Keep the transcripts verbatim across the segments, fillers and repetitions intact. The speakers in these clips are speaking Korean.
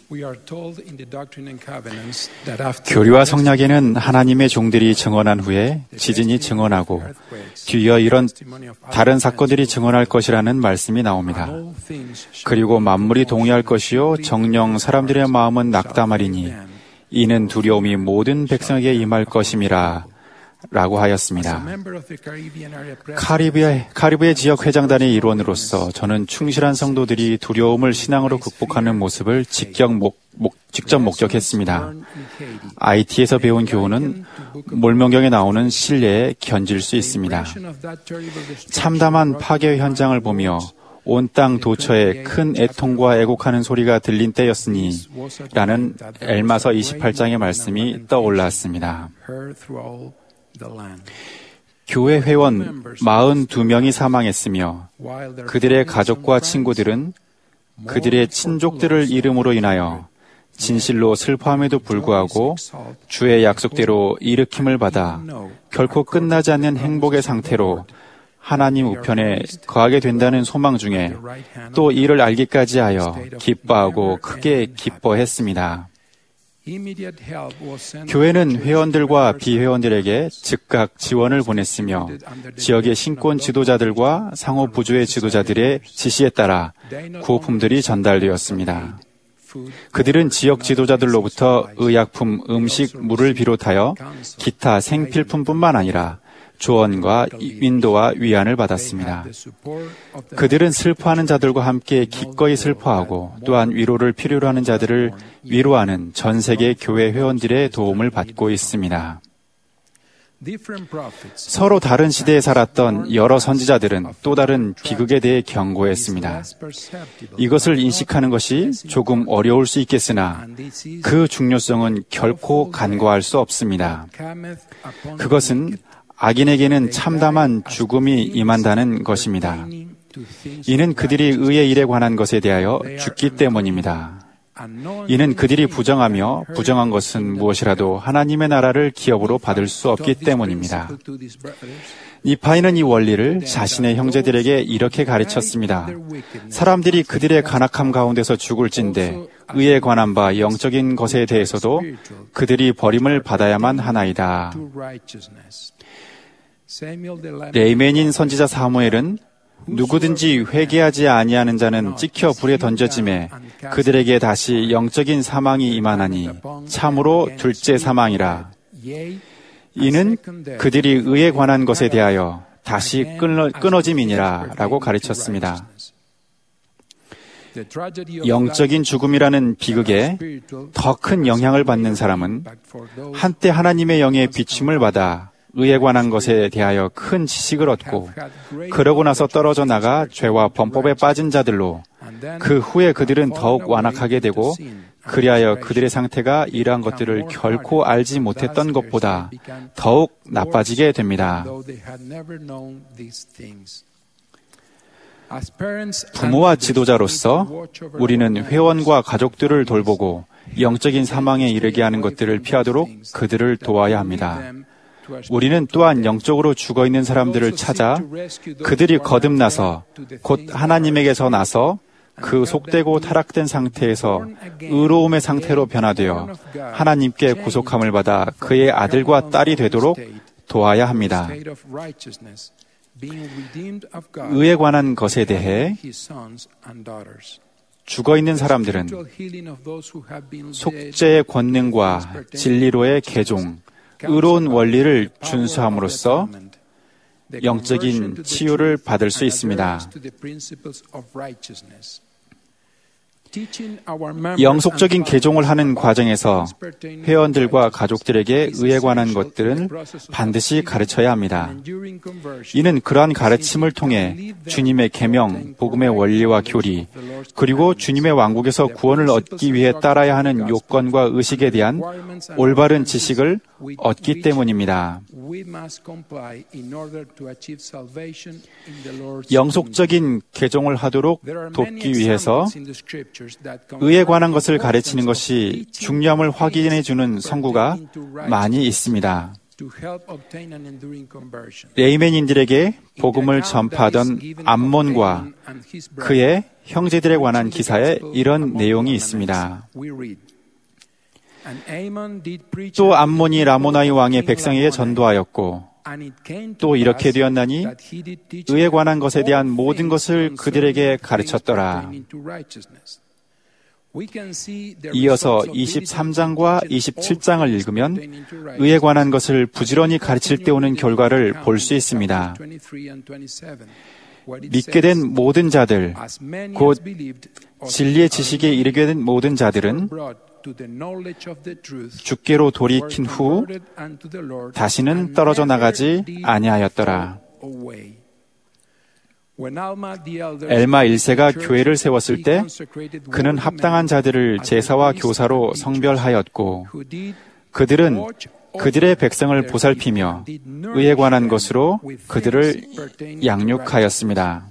교리와 성략에는 하나님의 종들이 증언한 후에 지진이 증언하고 뒤이어 이런 다른 사건들이 증언할 것이라는 말씀이 나옵니다. 그리고 만물이 동의할 것이요 정녕 사람들의 마음은 낙담하리니 이는 두려움이 모든 백성에게 임할 것임이라 라고 하였습니다. 카리브해, 카리브해 지역 회장단의 일원으로서 저는 충실한 성도들이 두려움을 신앙으로 극복하는 모습을 직접, 목, 목, 직접 목격했습니다. 아이티에서 배운 교훈은 몰명경에 나오는 신뢰에 견질 수 있습니다. 참담한 파괴 현장을 보며 온 땅 도처에 큰 애통과 애곡하는 소리가 들린 때였으니 라는 엘마서 이십팔 장의 말씀이 떠올랐습니다. 교회 회원 사십이 명이 사망했으며 그들의 가족과 친구들은 그들의 친족들을 이름으로 인하여 진실로 슬퍼함에도 불구하고 주의 약속대로 일으킴을 받아 결코 끝나지 않는 행복의 상태로 하나님 우편에 거하게 된다는 소망 중에 또 이를 알기까지 하여 기뻐하고 크게 기뻐했습니다. 교회는 회원들과 비회원들에게 즉각 지원을 보냈으며 지역의 신권 지도자들과 상호 부조의 지도자들의 지시에 따라 구호품들이 전달되었습니다. 그들은 지역 지도자들로부터 의약품, 음식, 물을 비롯하여 기타 생필품뿐만 아니라 조언과 인도와 위안을 받았습니다. 그들은 슬퍼하는 자들과 함께 기꺼이 슬퍼하고 또한 위로를 필요로 하는 자들을 위로하는 전 세계 교회 회원들의 도움을 받고 있습니다. 서로 다른 시대에 살았던 여러 선지자들은 또 다른 비극에 대해 경고했습니다. 이것을 인식하는 것이 조금 어려울 수 있겠으나 그 중요성은 결코 간과할 수 없습니다. 그것은 악인에게는 참담한 죽음이 임한다는 것입니다. 이는 그들이 의의 일에 관한 것에 대하여 죽기 때문입니다. 이는 그들이 부정하며 부정한 것은 무엇이라도 하나님의 나라를 기업으로 받을 수 없기 때문입니다. 니파이는 이 원리를 자신의 형제들에게 이렇게 가르쳤습니다. 사람들이 그들의 간악함 가운데서 죽을진대 의에 관한 바 영적인 것에 대해서도 그들이 버림을 받아야만 하나이다. 레이맨인 선지자 사무엘은 누구든지 회개하지 아니하는 자는 찍혀 불에 던져짐에 그들에게 다시 영적인 사망이 임하나니 참으로 둘째 사망이라. 이는 그들이 의에 관한 것에 대하여 다시 끊어, 끊어짐이니라 라고 가르쳤습니다. 영적인 죽음이라는 비극에 더 큰 영향을 받는 사람은 한때 하나님의 영의 비춤을 받아 의에 관한 것에 대하여 큰 지식을 얻고 그러고 나서 떨어져 나가 죄와 범법에 빠진 자들로 그 후에 그들은 더욱 완악하게 되고 그리하여 그들의 상태가 이러한 것들을 결코 알지 못했던 것보다 더욱 나빠지게 됩니다. 부모와 지도자로서 우리는 회원과 가족들을 돌보고 영적인 사망에 이르게 하는 것들을 피하도록 그들을 도와야 합니다. 우리는 또한 영적으로 죽어있는 사람들을 찾아 그들이 거듭나서 곧 하나님에게서 나서 그 속되고 타락된 상태에서 의로움의 상태로 변화되어 하나님께 구속함을 받아 그의 아들과 딸이 되도록 도와야 합니다. 의에 관한 것에 대해 죽어있는 사람들은 속죄의 권능과 진리로의 개종, 의로운 원리를 준수함으로써 영적인 치유를 받을 수 있습니다. 영속적인 개종을 하는 과정에서 회원들과 가족들에게 의에 관한 것들은 반드시 가르쳐야 합니다. 이는 그러한 가르침을 통해 주님의 계명, 복음의 원리와 교리, 그리고 주님의 왕국에서 구원을 얻기 위해 따라야 하는 요건과 의식에 대한 올바른 지식을 얻기 때문입니다. 영속적인 개종을 하도록 돕기 위해서 의에 관한 것을 가르치는 것이 중요함을 확인해 주는 성구가 많이 있습니다. 레이맨인들에게 복음을 전파하던 암몬과 그의 형제들에 관한 기사에 이런 내용이 있습니다. 또 암몬이 라모나이 왕의 백성에게 전도하였고 또 이렇게 되었나니 의에 관한 것에 대한 모든 것을 그들에게 가르쳤더라. 이어서 이십삼 장과 이십칠 장을 읽으면 의에 관한 것을 부지런히 가르칠 때 오는 결과를 볼 수 있습니다. 믿게 된 모든 자들, 곧 진리의 지식에 이르게 된 모든 자들은 주께로 돌이킨 후 다시는 떨어져 나가지 아니하였더라. 엘마 일 세가 교회를 세웠을 때 그는 합당한 자들을 제사와 교사로 성별하였고 그들은 그들의 백성을 보살피며 의에 관한 것으로 그들을 양육하였습니다.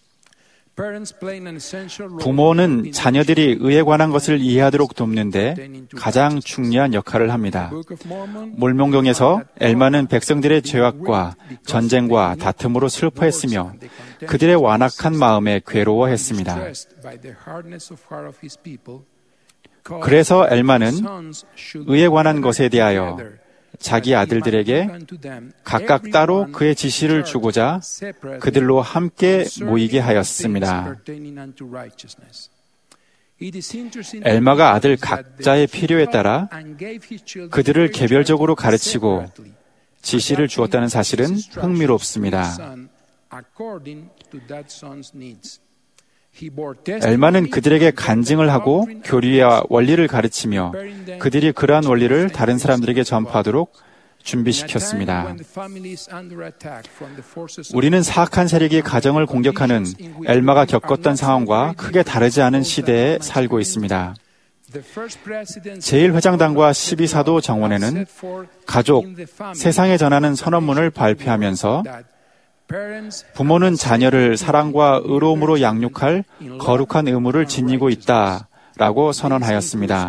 부모는 자녀들이 의에 관한 것을 이해하도록 돕는데 가장 중요한 역할을 합니다. 몰몬경에서 엘마는 백성들의 죄악과 전쟁과 다툼으로 슬퍼했으며 그들의 완악한 마음에 괴로워했습니다. 그래서 엘마는 의에 관한 것에 대하여 자기 아들들에게 각각 따로 그의 지시를 주고자 그들로 함께 모이게 하였습니다. 엘마가 아들 각자의 필요에 따라 그들을 개별적으로 가르치고 지시를 주었다는 사실은 흥미롭습니다. 엘마는 그들에게 간증을 하고 교리와 원리를 가르치며 그들이 그러한 원리를 다른 사람들에게 전파하도록 준비시켰습니다. 우리는 사악한 세력이 가정을 공격하는 엘마가 겪었던 상황과 크게 다르지 않은 시대에 살고 있습니다. 제일 회장단과 십이 사도 정원회는 가족, 세상에 전하는 선언문을 발표하면서 부모는 자녀를 사랑과 의로움으로 양육할 거룩한 의무를 지니고 있다라고 선언하였습니다.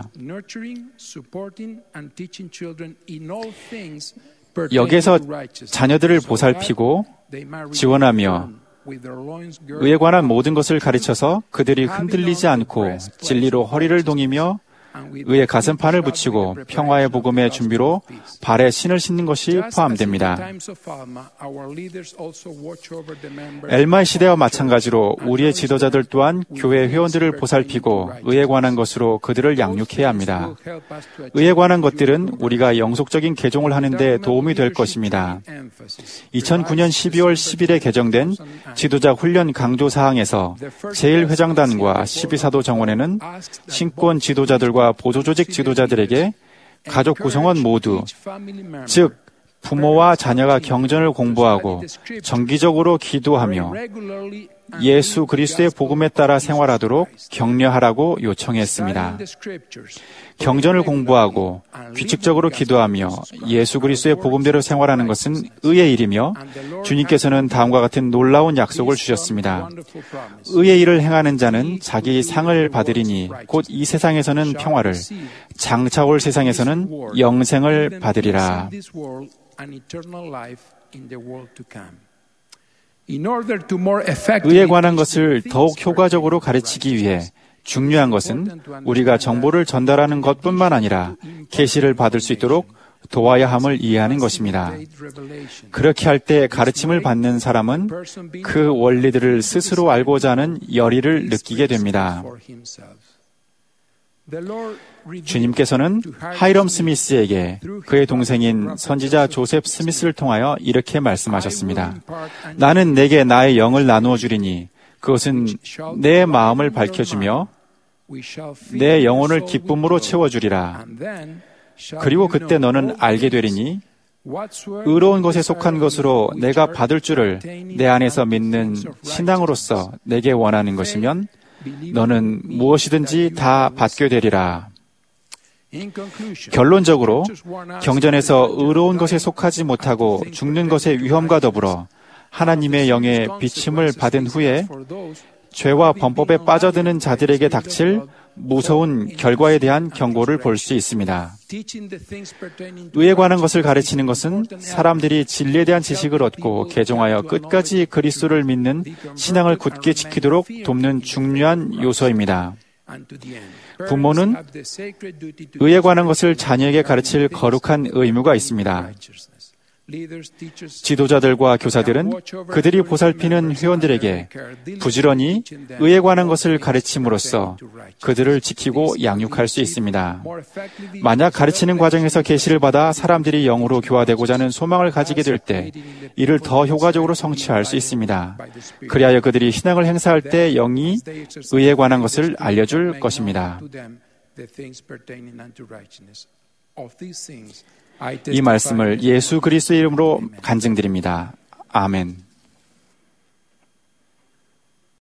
여기에서 자녀들을 보살피고 지원하며 의에 관한 모든 것을 가르쳐서 그들이 흔들리지 않고 진리로 허리를 동이며 의에 가슴판을 붙이고 평화의 복음의 준비로 발에 신을 신는 것이 포함됩니다. 엘마의 시대와 마찬가지로 우리의 지도자들 또한 교회 회원들을 보살피고 의에 관한 것으로 그들을 양육해야 합니다. 의에 관한 것들은 우리가 영속적인 개종을 하는 데 도움이 될 것입니다. 이천구 년 십이월 십일에 개정된 지도자 훈련 강조 사항에서 제일 회장단과 십이 사도 정원회는 신권 지도자들과 보조조직 지도자들에게 가족 구성원 모두, 즉 부모와 자녀가 경전을 공부하고 정기적으로 기도하며 예수 그리스도의 복음에 따라 생활하도록 격려하라고 요청했습니다. 경전을 공부하고 규칙적으로 기도하며 예수 그리스도의 복음대로 생활하는 것은 의의 일이며 주님께서는 다음과 같은 놀라운 약속을 주셨습니다. 의의 일을 행하는 자는 자기 상을 받으리니 곧 이 세상에서는 평화를, 장차 올 세상에서는 영생을 받으리라. 의에 관한 것을 더욱 효과적으로 가르치기 위해 중요한 것은 우리가 정보를 전달하는 것뿐만 아니라 계시를 받을 수 있도록 도와야 함을 이해하는 것입니다. 그렇게 할 때 가르침을 받는 사람은 그 원리들을 스스로 알고자 하는 열의를 느끼게 됩니다. 주님께서는 하이럼 스미스에게 그의 동생인 선지자 조셉 스미스를 통하여 이렇게 말씀하셨습니다. 나는 내게 나의 영을 나누어 주리니 그것은 내 마음을 밝혀주며 내 영혼을 기쁨으로 채워주리라. 그리고 그때 너는 알게 되리니 의로운 것에 속한 것으로 내가 받을 줄을 내 안에서 믿는 신앙으로서 내게 원하는 것이면 너는 무엇이든지 다 받게 되리라. 결론적으로 경전에서 의로운 것에 속하지 못하고 죽는 것의 위험과 더불어 하나님의 영의 비침을 받은 후에 죄와 범법에 빠져드는 자들에게 닥칠 무서운 결과에 대한 경고를 볼 수 있습니다. 의에 관한 것을 가르치는 것은 사람들이 진리에 대한 지식을 얻고 개종하여 끝까지 그리스도를 믿는 신앙을 굳게 지키도록 돕는 중요한 요소입니다. 부모는 의에 관한 것을 자녀에게 가르칠 거룩한 의무가 있습니다. 지도자들과 교사들은 그들이 보살피는 회원들에게 부지런히 의에 관한 것을 가르침으로써 그들을 지키고 양육할 수 있습니다. 만약 가르치는 과정에서 계시를 받아 사람들이 영으로 교화되고자 하는 소망을 가지게 될 때 이를 더 효과적으로 성취할 수 있습니다. 그리하여 그들이 신앙을 행사할 때 영이 의에 관한 것을 알려줄 것입니다. 이 말씀을 예수 그리스도의 이름으로 간증드립니다. 아멘.